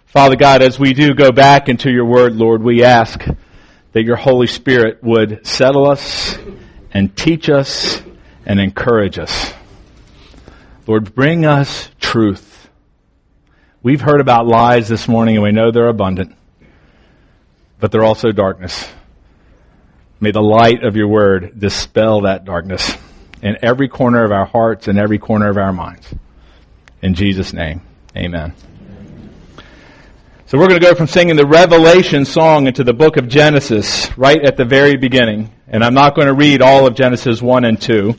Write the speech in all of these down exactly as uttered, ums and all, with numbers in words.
Father God, as we do go back into your word, Lord, we ask that your Holy Spirit would settle us and teach us and encourage us. Lord, bring us truth. We've heard about lies this morning and we know they're abundant, but they're also darkness. May the light of your word dispel that darkness in every corner of our hearts and every corner of our minds. In Jesus' name, amen. So we're going to go from singing the Revelation song into the book of Genesis right at the very beginning. And I'm not going to read all of Genesis one and two.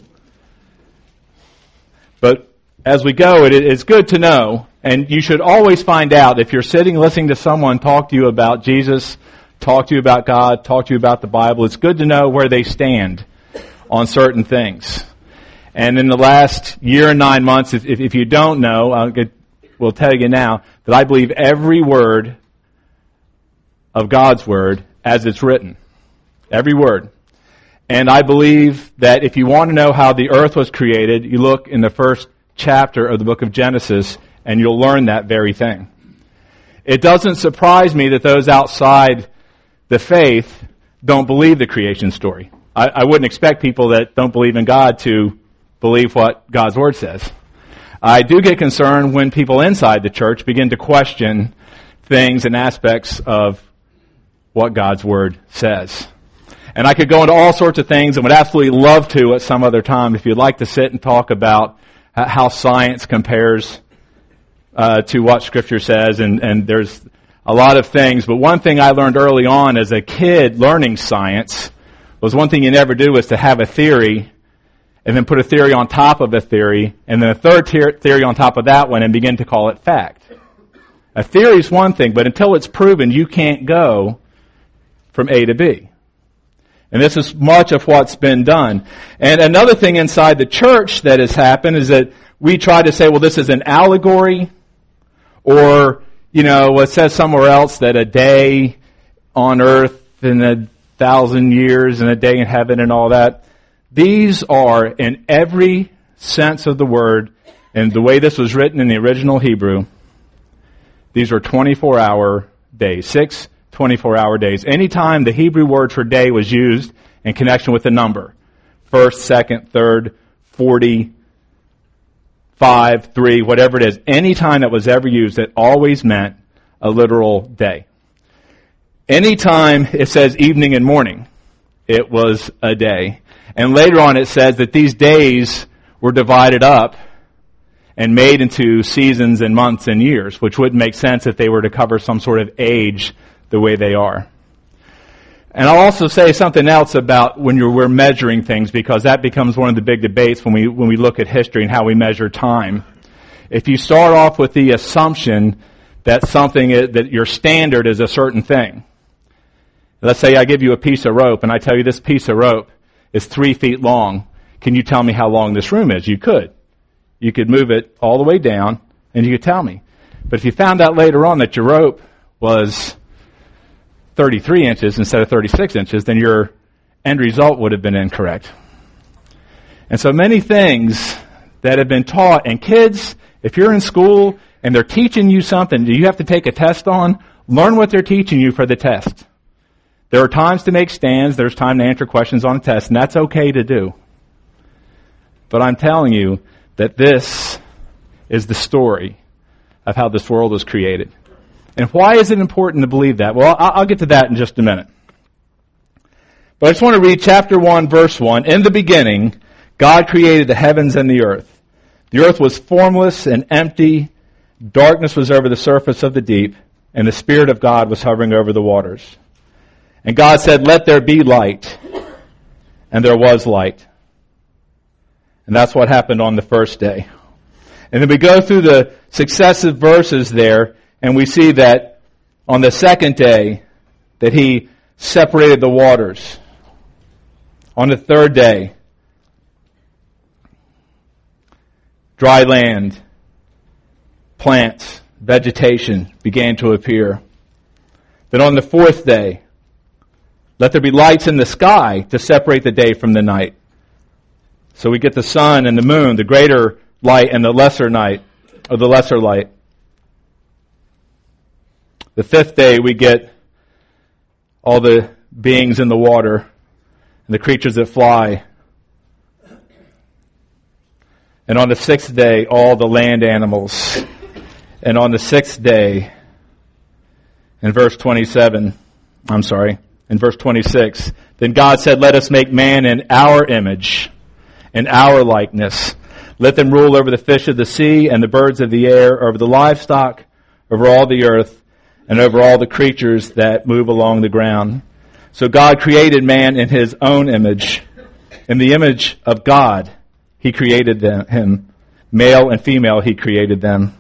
But as we go, it is good to know, and you should always find out if you're sitting listening to someone talk to you about Jesus, talk to you about God, talk to you about the Bible, it's good to know where they stand on certain things. And in the last year and nine months, if, if you don't know, I'll get will tell you now that I believe every word of God's word as it's written. Every word. And I believe that if you want to know how the earth was created, you look in the first chapter of the book of Genesis and you'll learn that very thing. It doesn't surprise me that those outside the faith don't believe the creation story. I, I wouldn't expect people that don't believe in God to believe what God's word says. I do get concerned when people inside the church begin to question things and aspects of what God's word says. And I could go into all sorts of things and would absolutely love to at some other time if you'd like to sit and talk about how science compares uh, to what Scripture says. And, and there's a lot of things. But one thing I learned early on as a kid learning science was one thing you never do is to have a theory and then put a theory on top of a theory, and then a third ter- theory on top of that one, and begin to call it fact. A theory is one thing, but until it's proven, you can't go from A to B. And this is much of what's been done. And another thing inside the church that has happened is that we try to say, well, this is an allegory, or, you know, it says somewhere else that a day on earth and a thousand years and a day in heaven and all that. These are, in every sense of the word, and the way this was written in the original Hebrew, these are twenty-four hour days, six twenty-four hour days. Anytime the Hebrew word for day was used in connection with a number, first, second, third, forty, five, three, whatever it is, any time that was ever used, it always meant a literal day. Anytime it says evening and morning, it was a day. And later on it says that these days were divided up and made into seasons and months and years, which wouldn't make sense if they were to cover some sort of age the way they are. And I'll also say something else about when you're, we're measuring things, because that becomes one of the big debates when we when we look at history and how we measure time. If you start off with the assumption that something is, that your standard is a certain thing. Let's say I give you a piece of rope and I tell you this piece of rope is three feet long. Can you tell me how long this room is? You could. You could move it all the way down, and you could tell me. But if you found out later on that your rope was thirty-three inches instead of thirty-six inches, then your end result would have been incorrect. And so many things that have been taught, and kids, if you're in school and they're teaching you something that you have to take a test on, learn what they're teaching you for the test. There are times to make stands, there's time to answer questions on a test, and that's okay to do. But I'm telling you that this is the story of how this world was created. And why is it important to believe that? Well, I'll get to that in just a minute. But I just want to read chapter one, verse one. In the beginning, God created the heavens and the earth. The earth was formless and empty. Darkness was over the surface of the deep, and the Spirit of God was hovering over the waters. And God said, "Let there be light." And there was light. And that's what happened on the first day. And then we go through the successive verses there, and we see that on the second day that He separated the waters. On the third day, dry land, plants, vegetation began to appear. Then on the fourth day, let there be lights in the sky to separate the day from the night. So we get the sun and the moon, the greater light and the lesser night, or the lesser light. The fifth day we get all the beings in the water and the creatures that fly. And on the sixth day, all the land animals. And on the sixth day, in verse twenty-seven, I'm sorry, in verse twenty-six, then God said, let us make man in our image, in our likeness. Let them rule over the fish of the sea and the birds of the air, over the livestock, over all the earth, and over all the creatures that move along the ground. So God created man in his own image. In the image of God, he created them, him. Male and female, he created them.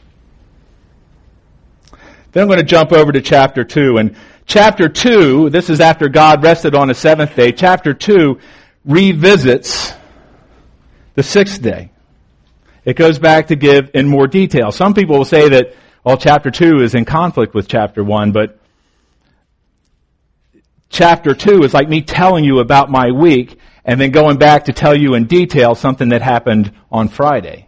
Then I'm going to jump over to chapter two. And chapter two, this is after God rested on the seventh day. Chapter two revisits the sixth day. It goes back to give in more detail. Some people will say that, well, chapter two is in conflict with chapter one, but chapter two is like me telling you about my week and then going back to tell you in detail something that happened on Friday.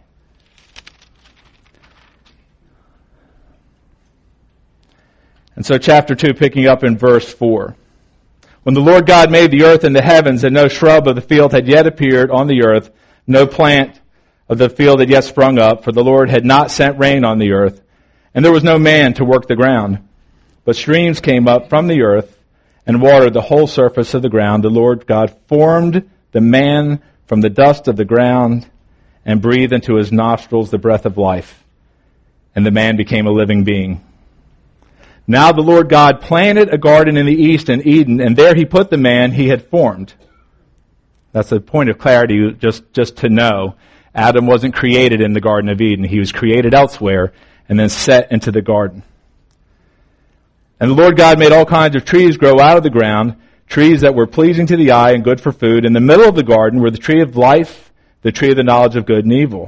And so chapter two, picking up in verse four. When the Lord God made the earth and the heavens, and no shrub of the field had yet appeared on the earth, no plant of the field had yet sprung up, for the Lord had not sent rain on the earth, and there was no man to work the ground. But streams came up from the earth and watered the whole surface of the ground. The Lord God formed the man from the dust of the ground and breathed into his nostrils the breath of life, and the man became a living being. Now the Lord God planted a garden in the east in Eden, and there he put the man he had formed. That's a point of clarity, just, just to know. Adam wasn't created in the Garden of Eden. He was created elsewhere and then set into the garden. And the Lord God made all kinds of trees grow out of the ground, trees that were pleasing to the eye and good for food. In the middle of the garden were the tree of life, the tree of the knowledge of good and evil.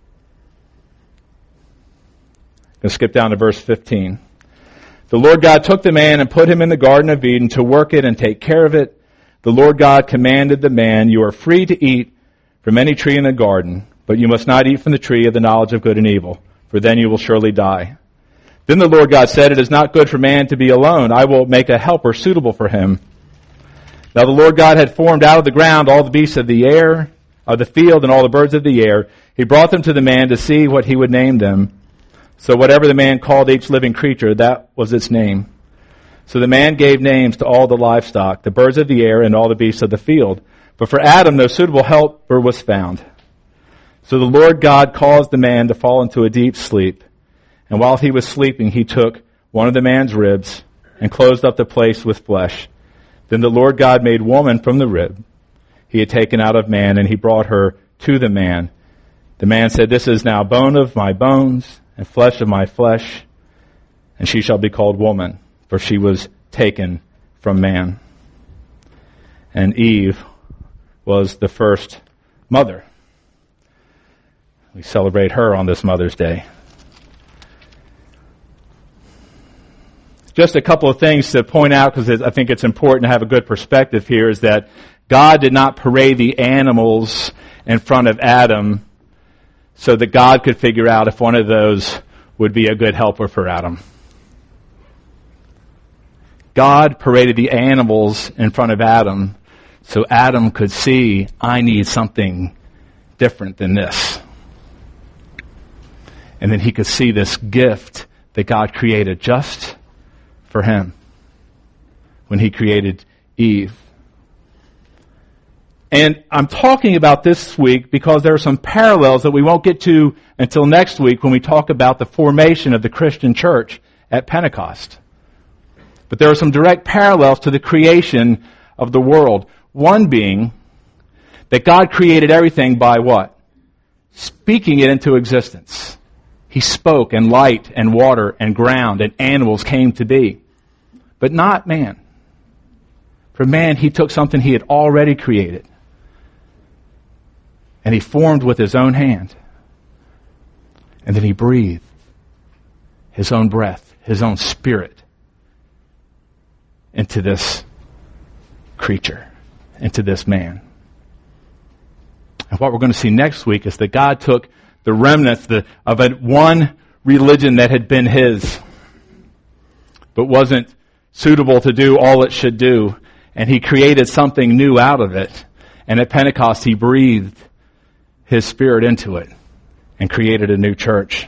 I'm going to skip down to verse fifteen. The Lord God took the man and put him in the Garden of Eden to work it and take care of it. The Lord God commanded the man, you are free to eat from any tree in the garden, but you must not eat from the tree of the knowledge of good and evil, for then you will surely die. Then the Lord God said, it is not good for man to be alone. I will make a helper suitable for him. Now the Lord God had formed out of the ground all the beasts of the air, of the field, and all the birds of the air. He brought them to the man to see what he would name them. So whatever the man called each living creature, that was its name. So the man gave names to all the livestock, the birds of the air, and all the beasts of the field. But for Adam no suitable helper was found. So the Lord God caused the man to fall into a deep sleep. And while he was sleeping, he took one of the man's ribs and closed up the place with flesh. Then the Lord God made woman from the rib he had taken out of man, and he brought her to the man. The man said, this is now bone of my bones and flesh of my flesh, and she shall be called woman, for she was taken from man. And Eve was the first mother. We celebrate her on this Mother's Day. Just a couple of things to point out, because I think it's important to have a good perspective here, is that God did not parade the animals in front of Adam so that God could figure out if one of those would be a good helper for Adam. God paraded the animals in front of Adam so Adam could see, I need something different than this. And then he could see this gift that God created just for him when he created Eve. And I'm talking about this week because there are some parallels that we won't get to until next week when we talk about the formation of the Christian church at Pentecost. But there are some direct parallels to the creation of the world. One being that God created everything by what? Speaking it into existence. He spoke, and light and water and ground and animals came to be. But not man. For man, he took something he had already created, and he formed with his own hand. And then he breathed his own breath, his own spirit into this creature, into this man. And what we're going to see next week is that God took the remnants the, of a, one religion that had been his, but wasn't suitable to do all it should do. And he created something new out of it. And at Pentecost, he breathed his Spirit into it and created a new church.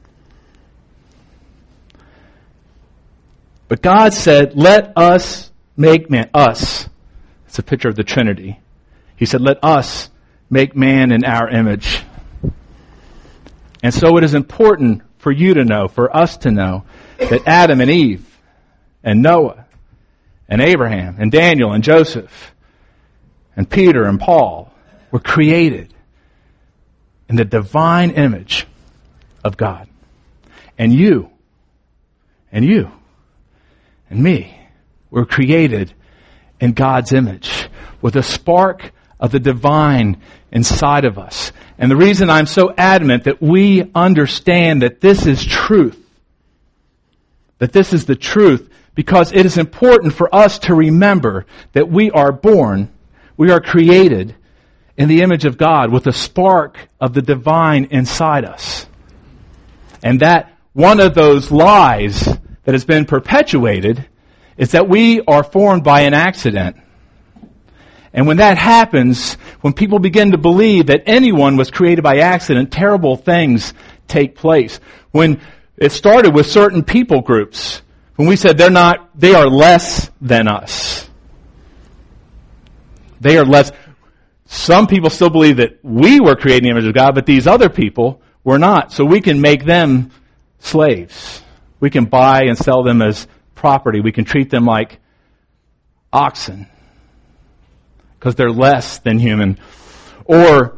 But God said, let us make man, us. It's a picture of the Trinity. He said, let us make man in our image. And so it is important for you to know, for us to know, that Adam and Eve and Noah and Abraham and Daniel and Joseph and Peter and Paul were created in the divine image of God. And you, and you, and me were created in God's image with a spark of the divine inside of us. And the reason I'm so adamant that we understand that this is truth, that this is the truth, because it is important for us to remember that we are born, we are created in the image of God with a spark of the divine inside us. And that one of those lies that has been perpetuated is that we are formed by an accident. And when that happens, when people begin to believe that anyone was created by accident, terrible things take place. When it started with certain people groups, when we said they're not, they are less than us. They are less. Some people still believe that we were created in the image of God, but these other people were not. So we can make them slaves. We can buy and sell them as property. We can treat them like oxen because they're less than human. Or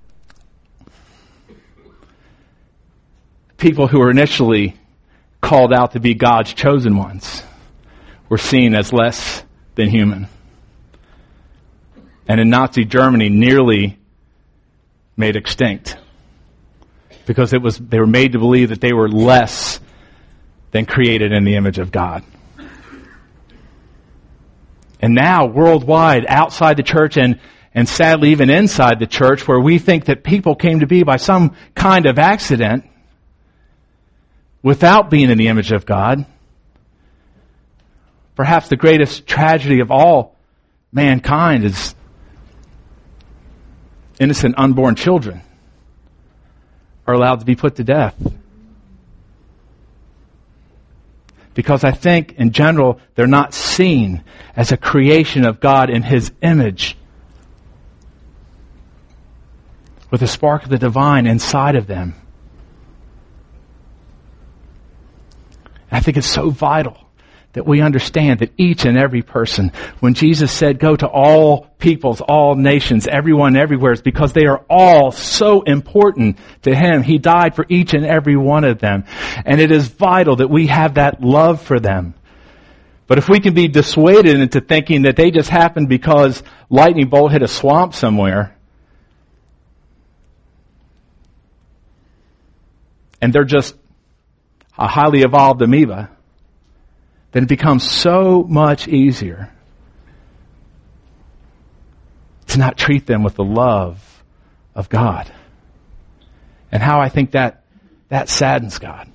people who were initially called out to be God's chosen ones were seen as less than human. And in Nazi Germany, nearly made extinct because it was they were made to believe that they were less than created in the image of God. And now, worldwide, outside the church and, and sadly even inside the church, where we think that people came to be by some kind of accident without being in the image of God, perhaps the greatest tragedy of all mankind is innocent unborn children are allowed to be put to death. Because I think, in general, they're not seen as a creation of God in His image, with a spark of the divine inside of them. And I think it's so vital that we understand that each and every person, when Jesus said, go to all peoples, all nations, everyone, everywhere, it's because they are all so important to Him. He died for each and every one of them. And it is vital that we have that love for them. But if we can be dissuaded into thinking that they just happened because lightning bolt hit a swamp somewhere, and they're just a highly evolved amoeba, then it becomes so much easier to not treat them with the love of God. And how I think that that saddens God.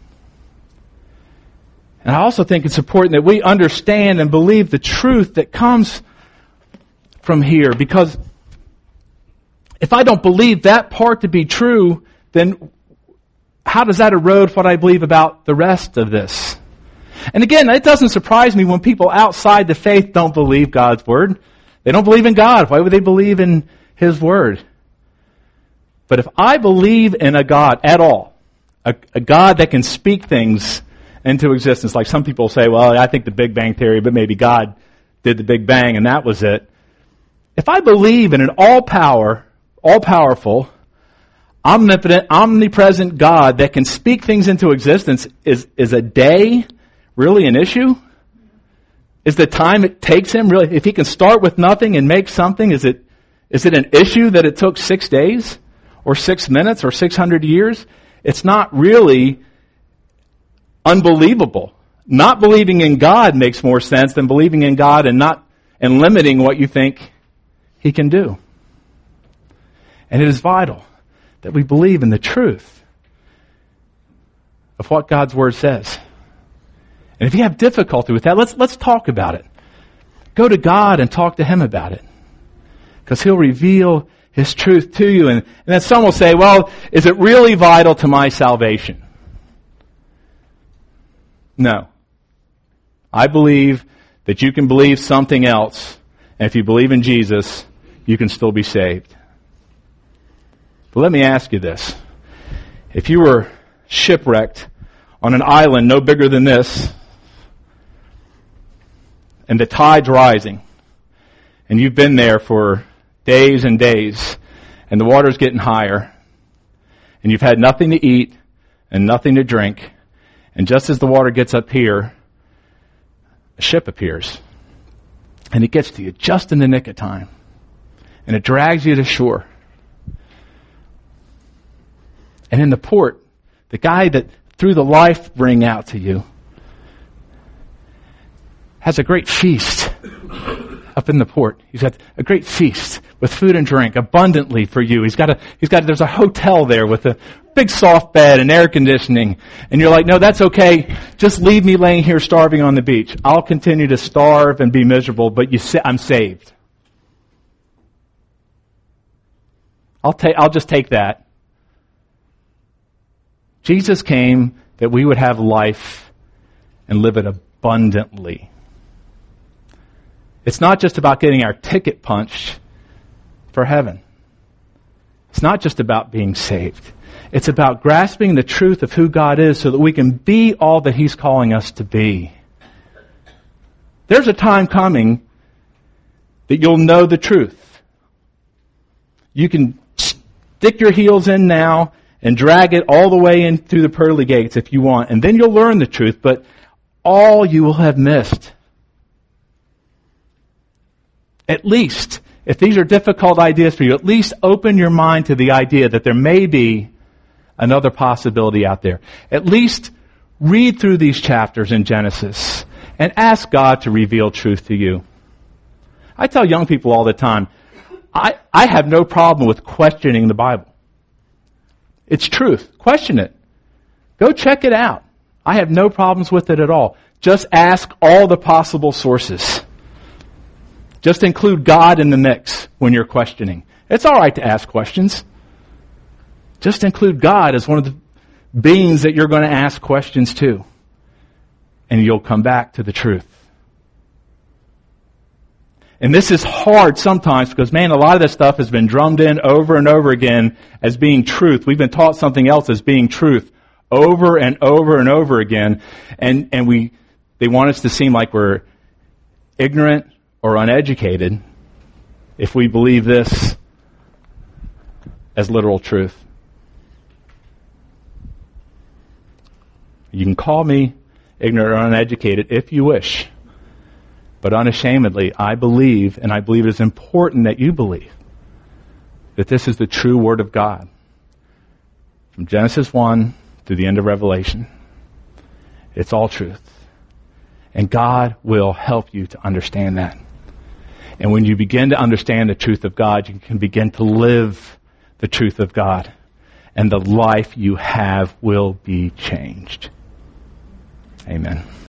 And I also think it's important that we understand and believe the truth that comes from here, because if I don't believe that part to be true, then how does that erode what I believe about the rest of this? And again, it doesn't surprise me when people outside the faith don't believe God's Word. They don't believe in God. Why would they believe in His Word? But if I believe in a God at all, a, a God that can speak things into existence, like some people say, well, I think the Big Bang Theory, but maybe God did the Big Bang and that was it. If I believe in an all-power, all-powerful, omnipotent, omnipresent God that can speak things into existence, is, is a day really an issue? Is the time it takes Him really, if He can start with nothing and make something, is it, is it an issue that it took six days or six minutes or six hundred years? It's not really unbelievable. Not believing in God makes more sense than believing in God and not, and limiting what you think He can do. And it is vital that we believe in the truth of what God's Word says. And if you have difficulty with that, let's, let's talk about it. Go to God and talk to Him about it. Because He'll reveal His truth to you. And, and then some will say, well, is it really vital to my salvation? No. I believe that you can believe something else, and if you believe in Jesus, you can still be saved. But let me ask you this. If you were shipwrecked on an island no bigger than this, and the tide's rising, and you've been there for days and days, and the water's getting higher, and you've had nothing to eat and nothing to drink, and just as the water gets up here, a ship appears, and it gets to you just in the nick of time, and it drags you to shore. And in the port, the guy that threw the life ring out to you has a great feast up in the port. He's got a great feast with food and drink abundantly for you. He's got a, he's got, there's a hotel there with a big soft bed and air conditioning. And you're like, no, that's okay. Just leave me laying here starving on the beach. I'll continue to starve and be miserable, but you say, I'm saved. I'll take, I'll just take that. Jesus came that we would have life and live it abundantly. It's not just about getting our ticket punched for heaven. It's not just about being saved. It's about grasping the truth of who God is so that we can be all that He's calling us to be. There's a time coming that you'll know the truth. You can stick your heels in now and drag it all the way in through the pearly gates if you want, and then you'll learn the truth, but all you will have missed. At least, if these are difficult ideas for you, at least open your mind to the idea that there may be another possibility out there. At least read through these chapters in Genesis and ask God to reveal truth to you. I tell young people all the time, I, I have no problem with questioning the Bible. It's truth. Question it. Go check it out. I have no problems with it at all. Just ask all the possible sources. Just include God in the mix when you're questioning. It's all right to ask questions. Just include God as one of the beings that you're going to ask questions to. And you'll come back to the truth. And this is hard sometimes because, man, a lot of this stuff has been drummed in over and over again as being truth. We've been taught something else as being truth over and over and over again. And, and we, they want us to seem like we're ignorant or uneducated if we believe this as literal truth. You can call me ignorant or uneducated if you wish. But unashamedly, I believe, and I believe it is important that you believe, that this is the true Word of God. From Genesis one to the end of Revelation, it's all truth. And God will help you to understand that. And when you begin to understand the truth of God, you can begin to live the truth of God. And the life you have will be changed. Amen.